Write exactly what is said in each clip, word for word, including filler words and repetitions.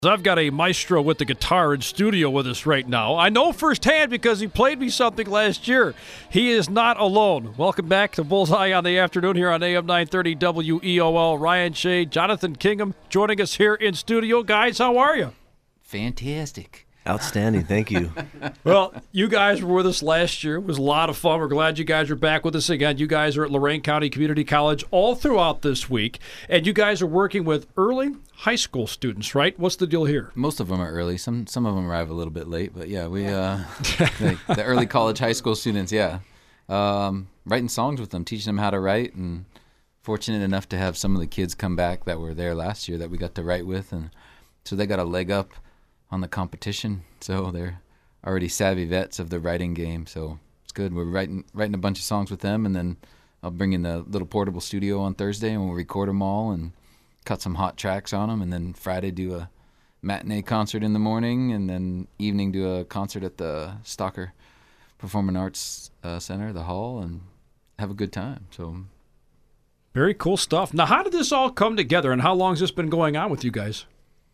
I've got a maestro with the guitar in studio with us right now. I know firsthand because he played me something last year. He is not alone. Welcome back to Bullseye on the Afternoon here on A M nine thirty W E O L. Ryan Shea, Jonathan Kingham joining us here in studio. Guys, how are you? Fantastic. Outstanding. Thank you. Well, you guys were with us last year. It was a lot of fun. We're glad you guys are back with us again. You guys are at Lorain County Community College all throughout this week, and you guys are working with early high school students, right? What's the deal here? Most of them are early. Some some of them arrive a little bit late, but yeah, we uh, the, the early college, high school students, yeah, um, writing songs with them, teaching them how to write, and fortunate enough to have some of the kids come back that were there last year that we got to write with, and so they got a leg up on the competition, so they're already savvy vets of the writing game, so it's good. We're writing writing a bunch of songs with them, and then I'll bring in the little portable studio on Thursday, and we'll record them all and cut some hot tracks on them, and then Friday do a matinee concert in the morning, and then evening do a concert at the Stalker Performing Arts uh, Center, the hall, and have a good time. So, very cool stuff. Now, how did this all come together, and how long has this been going on with you guys?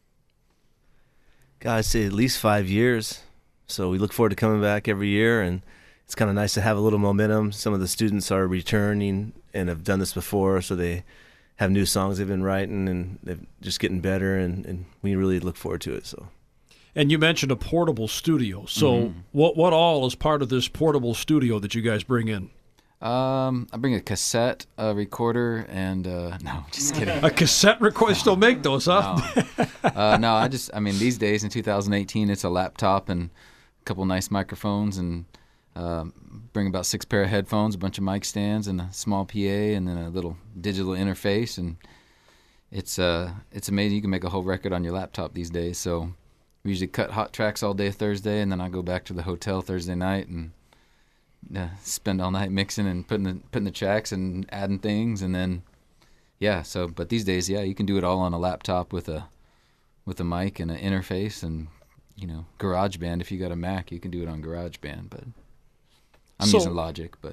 God, I'd say at least five years. So we look forward to coming back every year, and it's kind of nice to have a little momentum. Some of the students are returning and have done this before, so they have new songs they've been writing, and they're just getting better, and, and we really look forward to it. So. And you mentioned a portable studio. So Mm-hmm. what what all is part of this portable studio that you guys bring in? um, I bring a cassette, a recorder, and uh, no, just kidding. A cassette recorder? Still make those, huh? No. uh, no, I just, I mean, these days in two thousand eighteen, it's a laptop and a couple nice microphones, and um, bring about six pair of headphones, a bunch of mic stands, and a small P A, and then a little digital interface, and it's uh, it's amazing. You can make a whole record on your laptop these days. So we usually cut hot tracks all day Thursday, and then I go back to the hotel Thursday night and uh, spend all night mixing and putting the putting the tracks and adding things, and then yeah. So, but these days, yeah, you can do it all on a laptop with a with a mic and an interface, and you know, GarageBand. If you got a Mac, you can do it on GarageBand, but I'm So- using Logic, but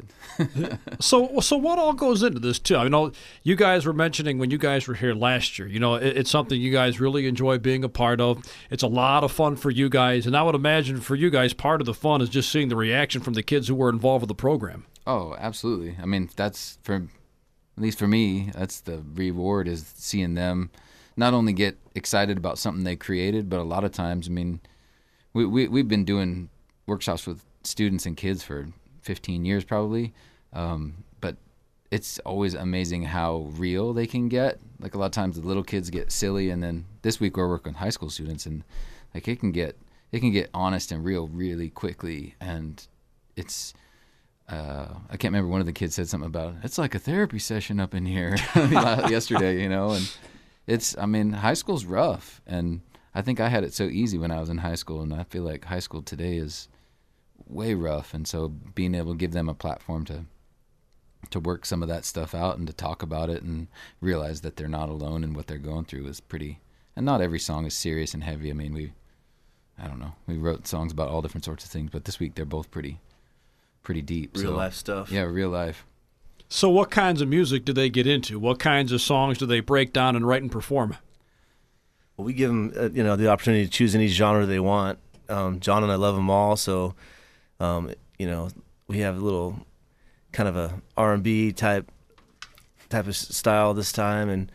So, so what all goes into this too? I know you guys were mentioning when you guys were here last year. You know, it, it's something you guys really enjoy being a part of. It's a lot of fun for you guys, and I would imagine for you guys, part of the fun is just seeing the reaction from the kids who were involved with the program. oh, absolutely. I mean, that's for, at least for me, that's the reward, is seeing them not only get excited about something they created, but a lot of times, I mean, we, we, we've been doing workshops with students and kids for fifteen years probably, um, but it's always amazing how real they can get. Like a lot of times the little kids get silly, and then this week we're working with high school students, and like it can get it can get honest and real really quickly, and it's uh, I can't remember, one of the kids said something about it's like a therapy session up in here yesterday, you know, and it's, I mean, high school's rough, and I think I had it so easy when I was in high school, and I feel like high school today is way rough, and so being able to give them a platform to to work some of that stuff out and to talk about it and realize that they're not alone in what they're going through is pretty. And not every song is serious and heavy. I mean, we, I don't know, we wrote songs about all different sorts of things, but this week they're both pretty, pretty deep. Real so, life stuff. Yeah, real life. So, what kinds of music do they get into? What kinds of songs do they break down and write and perform? Well, we give them, uh, you know, the opportunity to choose any genre they want. Um, John and I love them all, so um, you know, we have a little kind of a R and B type type of style this time, and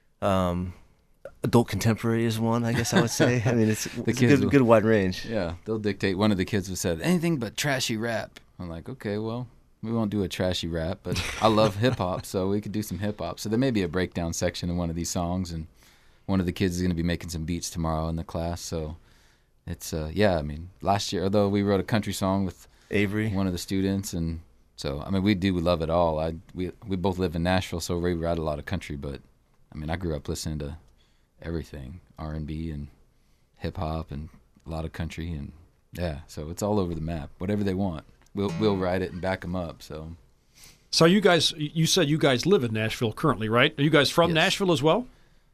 um, adult contemporary is one, I guess I would say. I mean, it's, it's a kids good, will- good wide range. Yeah, they'll dictate. One of the kids have said anything but trashy rap. I'm like, okay, well, we won't do a trashy rap, but I love hip hop, so we could do some hip hop. So there may be a breakdown section in one of these songs, and one of the kids is going to be making some beats tomorrow in the class. So it's uh, yeah, I mean, last year, although we wrote a country song with Avery. one of the students, and so I mean, we do love it all. I we we both live in Nashville, so we write a lot of country, but I mean, I grew up listening to everything, R and B and hip hop and a lot of country, and yeah, so it's all over the map. Whatever they want, we'll we'll write it and back them up. So So, you guys, you said you guys live in Nashville currently, right? Are you guys from Yes. Nashville as well?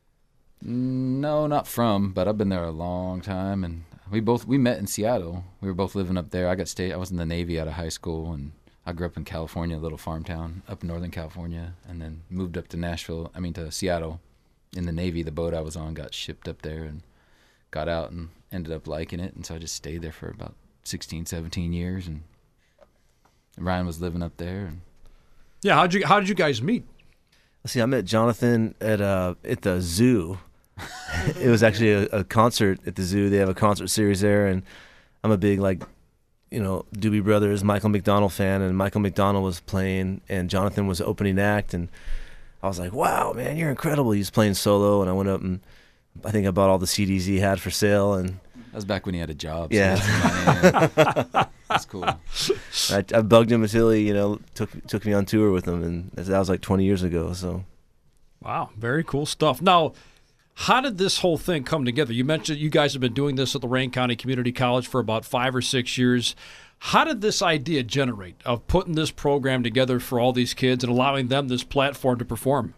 no, not from, but I've been there a long time, and we both we met in Seattle. We were both living up there. I got sta- I was in the Navy out of high school, and I grew up in California, a little farm town up in Northern California, and then moved up to Nashville. I mean to Seattle in the Navy. The boat I was on got shipped up there, and got out and ended up liking it, and so I just stayed there for about sixteen, seventeen years, and Ryan was living up there. And yeah, how'd you how did you guys meet? See, I met Jonathan at uh at the zoo. It was actually a, a concert at the zoo. They have a concert series there, and I'm a big like, you know, Doobie Brothers, Michael McDonald fan, and Michael McDonald was playing, and Jonathan was opening act, and I was like, "Wow, man, you're incredible!" He was playing solo, and I went up and I think I bought all the C Ds he had for sale, and that was back when he had a job. So yeah, that's, that's cool. I, I bugged him until he, you know, took took me on tour with him, and that was like twenty years ago. So, wow, very cool stuff. Now, how did this whole thing come together? You mentioned you guys have been doing this at Lorain County Community College for about five or six years. How did this idea generate of putting this program together for all these kids and allowing them this platform to perform?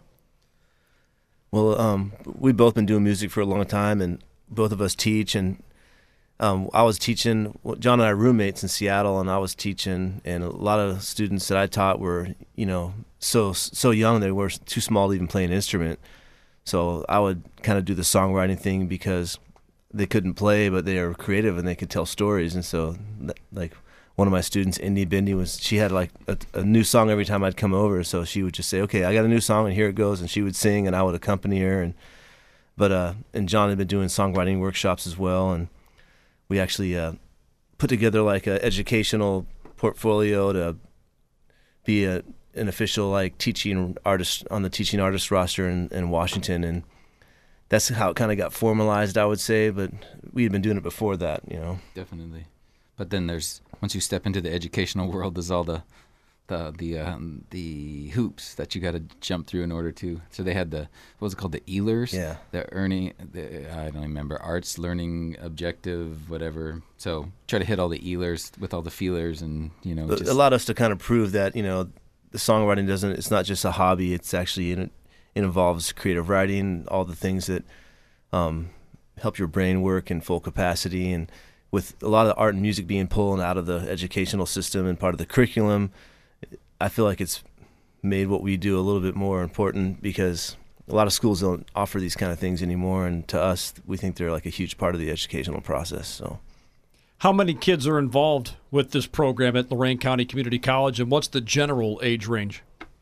Well, um, we've both been doing music for a long time, and both of us teach. And um, I was teaching, John and I are roommates in Seattle, and I was teaching, and a lot of students that I taught were, you know, so so young they were too small to even play an instrument. So I would kind of do the songwriting thing because they couldn't play, but they were creative and they could tell stories. And so, like, one of my students, Indy Bindi, was she had like a, a new song every time I'd come over. So she would just say, "Okay, I got a new song, and here it goes." And she would sing, and I would accompany her. And but uh, and John had been doing songwriting workshops as well, and we actually uh, put together like an educational portfolio to be a an official like teaching artist on the teaching artist roster in, in Washington, and that's how it kind of got formalized, I would say. But we had been doing it before that, you know. Definitely. But then there's once you step into the educational world, there's all the the the um, the hoops that you got to jump through in order to. So they had the what was it called, the E L E Rs? Yeah. The earning, the, I don't remember, arts learning objective, whatever. So try to hit all the E L E Rs with all the feelers, and you know, It just, allowed us to kind of prove that, you know, the songwriting doesn't. It's not just a hobby. It's actually it, it involves creative writing, all the things that um, help your brain work in full capacity, and with a lot of art and music being pulled out of the educational system and part of the curriculum, I feel like it's made what we do a little bit more important because a lot of schools don't offer these kind of things anymore, and to us, we think they're like a huge part of the educational process. So, how many kids are involved with this program at Lorain County Community College, and what's the general age range?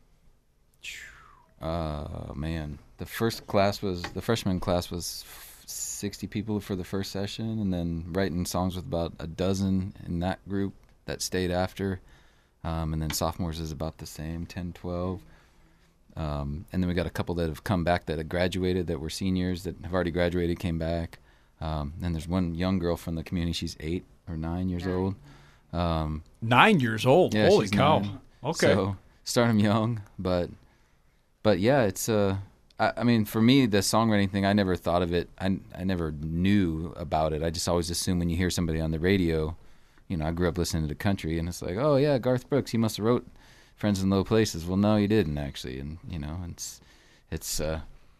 Uh, man, the first class was the freshman class was sixty people for the first session, and then writing songs with about a dozen in that group that stayed after. Um, and then sophomores is about the same, ten, twelve. Um, and then we got a couple that have come back that have graduated, that were seniors, that have already graduated, came back. Um, and there's one young girl from the community. She's eight or nine years old. Um, nine years old? Yeah, Holy she's cow. Nine. Okay. So start them young. But, but yeah, it's... Uh, I, I mean, for me, the songwriting thing, I never thought of it. I, I never knew about it. I just always assumed when you hear somebody on the radio... You know, I grew up listening to country, and it's like, oh, yeah, Garth Brooks, he must have wrote Friends in Low Places. Well, no, he didn't, actually. And, you know, it's, it's uh,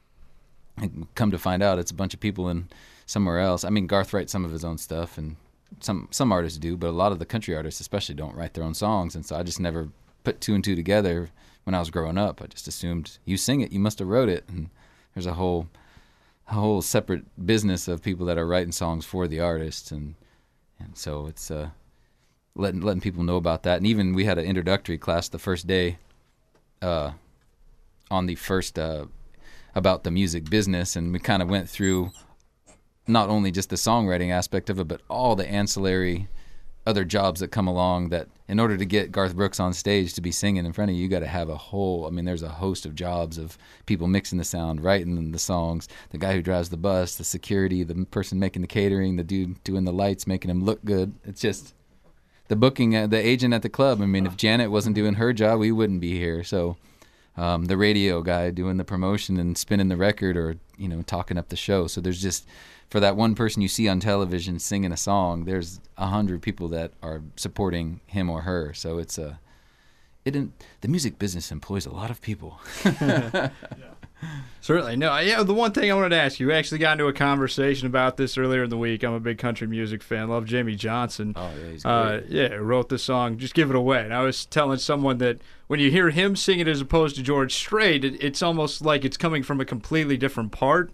come to find out, it's a bunch of people in somewhere else. I mean, Garth writes some of his own stuff, and some some artists do, but a lot of the country artists especially don't write their own songs. And so I just never put two and two together when I was growing up. I just assumed, you sing it, you must have wrote it. And there's a whole, a whole separate business of people that are writing songs for the artists, and And so it's uh, letting letting people know about that. And even we had an introductory class the first day uh, on the first uh, about the music business. And we kind of went through not only just the songwriting aspect of it, but all the ancillary other jobs that come along, that in order to get Garth Brooks on stage to be singing in front of you, you got to have a whole, I mean, there's a host of jobs of people mixing the sound, writing the songs, the guy who drives the bus, the security, the person making the catering, the dude doing the lights, making them look good. It's just the booking, uh, the agent at the club. I mean, if Janet wasn't doing her job, we wouldn't be here. So um, the radio guy doing the promotion and spinning the record, or, you know, talking up the show. So there's just, for that one person you see on television singing a song, there's a hundred people that are supporting him or her. So it's a, it didn't, the music business employs a lot of people. Yeah. Certainly. No, yeah, the one thing I wanted to ask you, we actually got into a conversation about this earlier in the week. I'm a big country music fan. Love Jamie Johnson. Oh, yeah, he's great. Uh, yeah, wrote the song, Just Give It Away. And I was telling someone that when you hear him sing it as opposed to George Strait, it, it's almost like it's coming from a completely different part.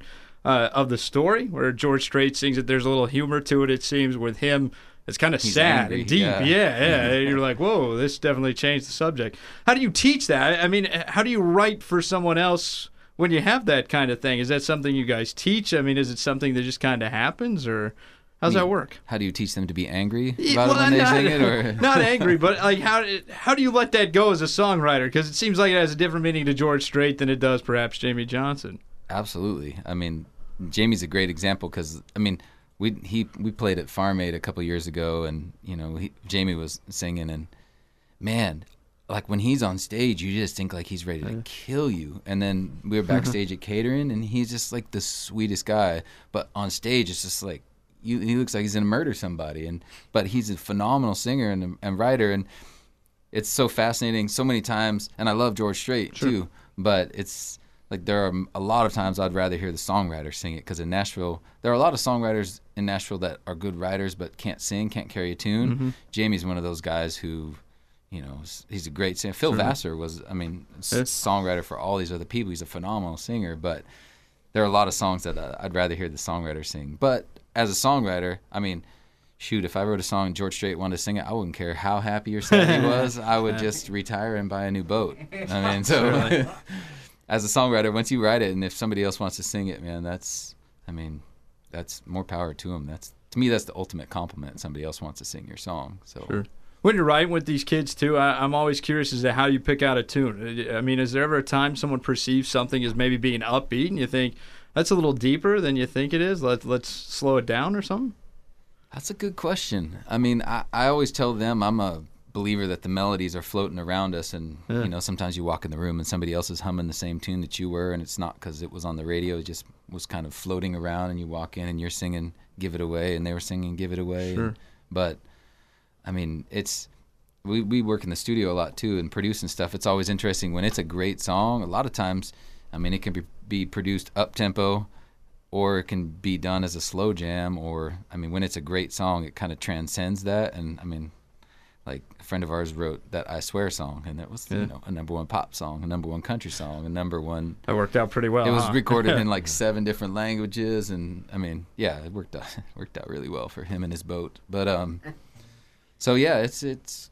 uh, of the story, where George Strait sings it. There's a little humor to it, it seems, with him. It's kind of He's sad angry, and deep. yeah. Yeah, yeah. And you're like, whoa, this definitely changed the subject. How do you teach that? I mean, how do you write for someone else when you have that kind of thing? Is that something you guys teach? I mean, is it something that just kind of happens, or how's I mean, that work? How do you teach them to be angry Yeah, about well, it when they not, sing it? Or not angry, but like how how do you let that go as a songwriter? Because it seems like it has a different meaning to George Strait than it does perhaps Jamey Johnson. Absolutely. I mean, Jamie's a great example because, I mean, we he we played at Farm Aid a couple years ago, and you know, he, Jamie was singing, and man, like when he's on stage, you just think like he's ready to kill you. And then we were backstage at catering, and he's just like the sweetest guy. But on stage, it's just like you, he looks like he's gonna murder somebody. And but he's a phenomenal singer and and writer, and it's so fascinating so many times. And I love George Strait Sure. too, but it's like there are a lot of times I'd rather hear the songwriter sing it, because in Nashville there are a lot of songwriters in Nashville that are good writers but can't sing, can't carry a tune. Mm-hmm. Jamie's one of those guys who, you know, he's a great singer. Phil Sure. Vassar was, I mean, s- Yes. songwriter for all these other people. He's a phenomenal singer, but there are a lot of songs that uh, I'd rather hear the songwriter sing. But as a songwriter, I mean, shoot, if I wrote a song and George Strait wanted to sing it, I wouldn't care how happy or sad he was. I would just retire and buy a new boat. I mean, so as a songwriter, once you write it, and if somebody else wants to sing it, man, that's, I mean, that's more power to them. That's, to me, that's the ultimate compliment. Somebody else wants to sing your song. So. Sure. When you're writing with these kids too, I, I'm always curious as to how you pick out a tune. I mean, is there ever a time someone perceives something as maybe being upbeat, and you think that's a little deeper than you think it is? Let let's slow it down or something. That's a good question. I mean, I, I always tell them I'm a believer that the melodies are floating around us, and Yeah. you know, sometimes you walk in the room and somebody else is humming the same tune that you were, and it's not because it was on the radio. It just was kind of floating around, and you walk in and you're singing "Give It Away," and they were singing "Give It Away." Sure. And, but I mean, it's we we work in the studio a lot too and producing stuff. It's always interesting when it's a great song. A lot of times, I mean, it can be be produced up tempo, or it can be done as a slow jam, or I mean, when it's a great song, it kind of transcends that. And I mean, like a friend of ours wrote that "I Swear" song, and it was Yeah. you know a number one pop song, a number one country song, a number one. That worked out pretty well. It was huh? recorded in like seven different languages, and I mean, yeah, it worked out worked out really well for him and his boat. But um, so yeah, it's it's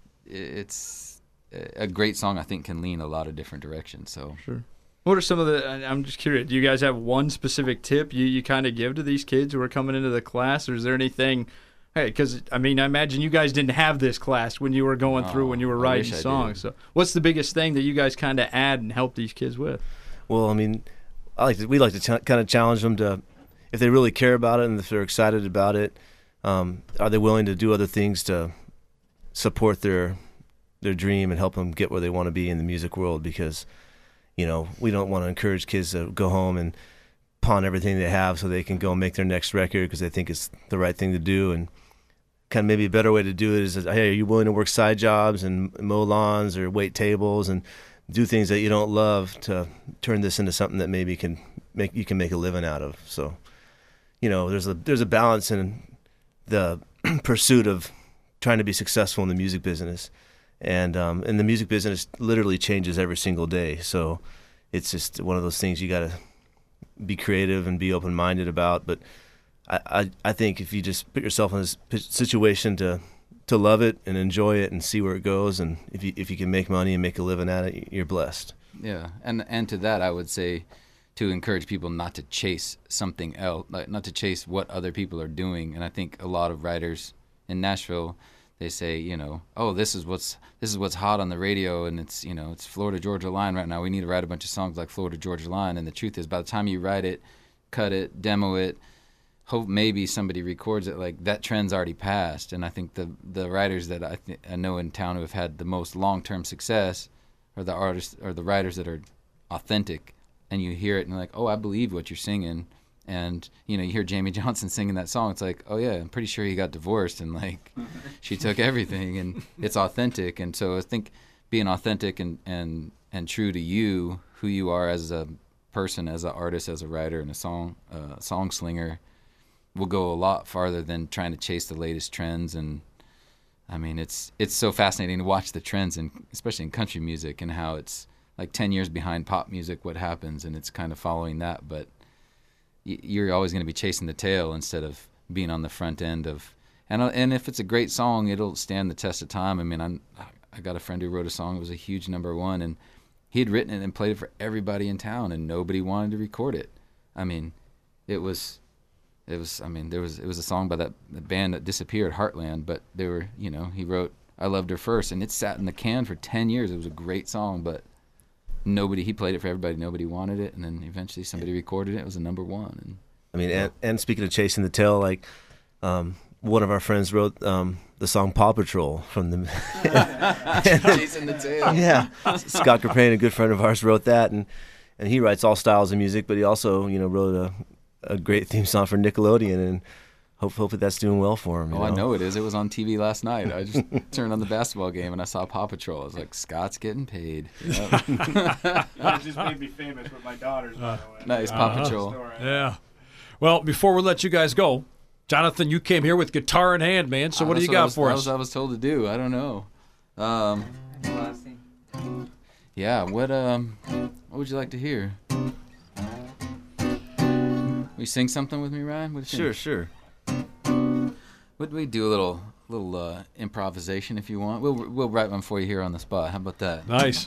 it's a great song. I think can lean a lot of different directions. So Sure. What are some of the? I- I'm just curious. Do you guys have one specific tip you, you kind of give to these kids who are coming into the class, or is there anything? Hey, because I mean, I imagine you guys didn't have this class when you were going through when you were Oh, I writing wish I songs. did. So, what's the biggest thing that you guys kind of add and help these kids with? Well, I mean, I like to, we like to ch- kind of challenge them to, if they really care about it and if they're excited about it, um, are they willing to do other things to support their their dream and help them get where they want to be in the music world? Because, you know, we don't want to encourage kids to go home and pawn everything they have so they can go make their next record because they think it's the right thing to do. And kind of maybe a better way to do it is, hey, are you willing to work side jobs and mow lawns or wait tables and do things that you don't love to turn this into something that maybe can make you can make a living out of? So, you know, there's a there's a balance in the pursuit of trying to be successful in the music business, and um, and the music business literally changes every single day. So, it's just one of those things you got to be creative and be open minded about. But I, I I think if you just put yourself in this p- situation to to love it and enjoy it and see where it goes, and if you if you can make money and make a living at it, you're blessed. yeah, and and to that, I would say to encourage people not to chase something else, like not to chase what other people are doing. And I think a lot of writers in Nashville, they say, you know, oh, this is what's this is what's hot on the radio, and it's you know it's Florida Georgia Line right now. We need to write a bunch of songs like Florida Georgia Line. And the truth is, by the time you write it, cut it, demo it, hope maybe somebody records it, like that trend's already passed. And I think the the writers that I th- I know in town who have had the most long term success are the artists or the writers that are authentic, and you hear it and you're like, oh, I believe what you're singing. And you know, you hear Jamey Johnson singing that song, it's like, oh yeah, I'm pretty sure he got divorced and like she took everything, and it's authentic. And so I think being authentic and and and true to you, who you are as a person, as an artist, as a writer, and a song uh, song slinger, will go a lot farther than trying to chase the latest trends. And I mean, it's it's so fascinating to watch the trends, and especially in country music, and how it's like ten years behind pop music, what happens, and it's kind of following that. But y- you're always going to be chasing the tail instead of being on the front end of. And uh, and if it's a great song, it'll stand the test of time. I mean, I'm, I got a friend who wrote a song that was a huge number one, and he'd written it and played it for everybody in town, and nobody wanted to record it. I mean, it was, it was. I mean, there was it was a song by that band that disappeared, Heartland, but they were, you know, he wrote "I Loved Her First," and it sat in the can for ten years. It was a great song, but nobody. He played it for everybody. Nobody wanted it, and then eventually somebody recorded it. It was a number one. And I mean, and, and speaking of chasing the tail, like um, one of our friends wrote um, the song "Paw Patrol" from the chasing the tail. Yeah, Scott Crane, a good friend of ours, wrote that, and and he writes all styles of music, but he also, you know, wrote a a great theme song for Nickelodeon, and hope, hopefully that's doing well for him. You Oh, know? I know it is. It was on T V last night. I just turned on the basketball game and I saw Paw Patrol. I was like, Scott's getting paid. Yep. It just made me famous with my daughters, by the way. Nice, Paw Uh-huh. Patrol. Yeah. Well, before we let you guys go, Jonathan, you came here with guitar in hand, man. So Uh, what do that's you got I was, for that us? was what I was told to do. I don't know. Um, yeah. What um, what would you like to hear? Will you sing something with me, Ryan? What do you Sure, think? sure. Would we do a little little uh, improvisation if you want? We'll we'll write one for you here on the spot. How about that? Nice.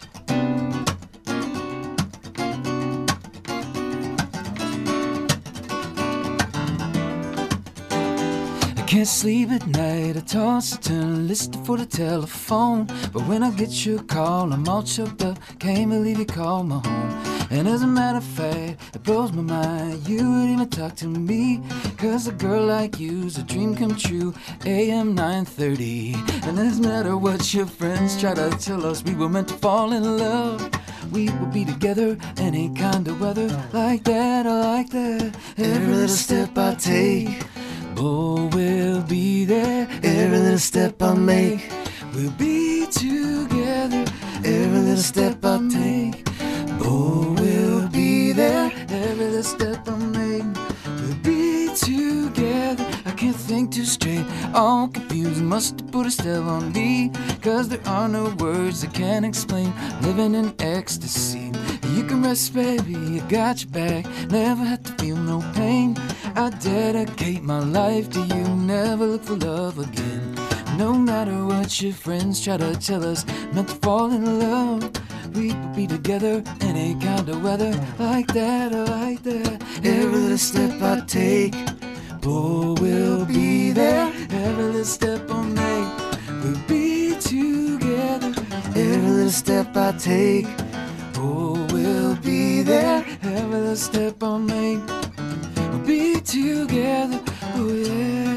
I can't sleep at night, I toss and turn, listen for the telephone. But when I get your call, I'm all choked up, can't believe you called my home. And as a matter of fact, it blows my mind you would even talk to me, cause a girl like you's a dream come true. A M nine thirty, and it doesn't matter what your friends try to tell us, we were meant to fall in love. We will be together any kind of weather, like that or like that. Every little step I take, oh, we'll be there. Every little step I make, we'll be together. Every little step I take, oh, we'll be there. Every little step I make, we'll be together. I can't think too straight, all confused, must have put a spell on me, cause there are no words that can explain living in ecstasy. You can rest, baby, I got your back, never had to feel no pain. I dedicate my life to you, never look for love again. No matter what your friends try to tell us, meant to fall in love. We will be together any kind of weather, like that or like that. Every little step I take, oh, we'll be there. Every little step I make, we'll be together. Every little step I take, oh, we'll be there. Every little step I make, we'll be together. Oh, yeah.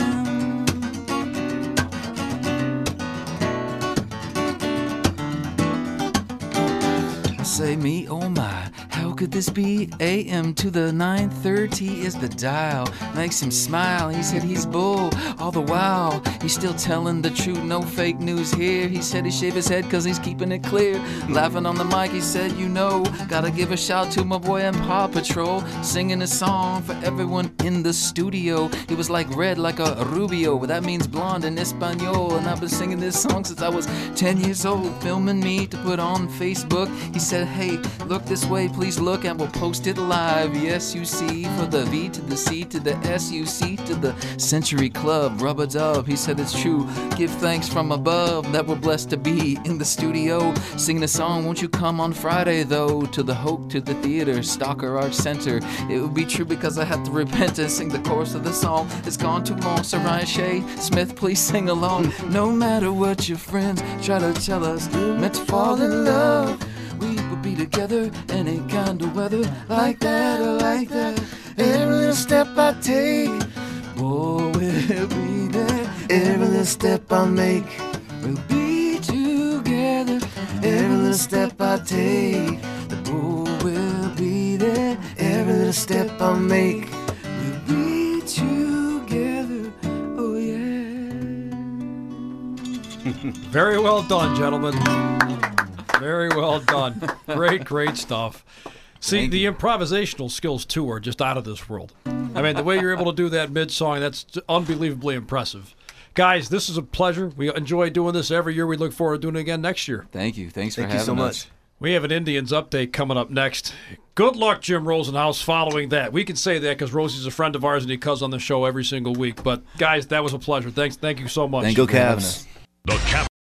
Say me, oh my, how could this be? A M to the nine thirty is the dial. Makes him smile, he said he's bull. All the while, he's still telling the truth, no fake news here. He said he shaved his head cause he's keeping it clear. Laughing on the mic, he said, you know, gotta give a shout to my boy and Paw Patrol, singing a song for everyone in the studio. He was like red like a rubio, but that means blonde in Espanol. And I've been singing this song since I was ten years old, filming me to put on Facebook. He said, hey, look this way, please look, and we'll post it live. Yes, you see, for the V to the C to the S U C to the Century Club, rub-a-dub. He said it's true, give thanks from above that we're blessed to be in the studio singing a song. Won't you come on Friday though, to the Hope, to the theater, Stalker Arts Center? It would be true because I have to repent and sing the chorus of the song. It's gone too long, so Ryan Shea Smith, please sing along. No matter what your friends try to tell us, meant to fall in love. We will be together any kind of weather, like that or like that. Every little step I take, oh, we'll be there. Every little step I make, we'll be together. Every little step I take, oh, we'll be there. Every little step I make, we'll be together. Oh, yeah. Very well done, gentlemen. Very well done. Great, great stuff. See, Thank the you. improvisational skills, too, are just out of this world. I mean, the way you're able to do that mid-song, that's unbelievably impressive. Guys, this is a pleasure. We enjoy doing this every year. We look forward to doing it again next year. Thank you. Thanks for Thank you having so us. much. We have an Indians update coming up next. Good luck, Jim Rosenhaus, following that. We can say that because Rosie's a friend of ours and he comes on the show every single week. But, guys, that was a pleasure. Thanks. Thank you so much. Thank you, Cavs. The Cap.